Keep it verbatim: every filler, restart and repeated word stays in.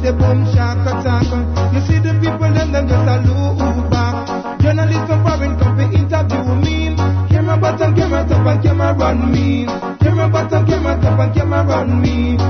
the boom shack attack. You see the people them them just a look back. Journalists from foreign come to interview me. Camera button, camera top and camera run me. Camera button, camera top and camera run me.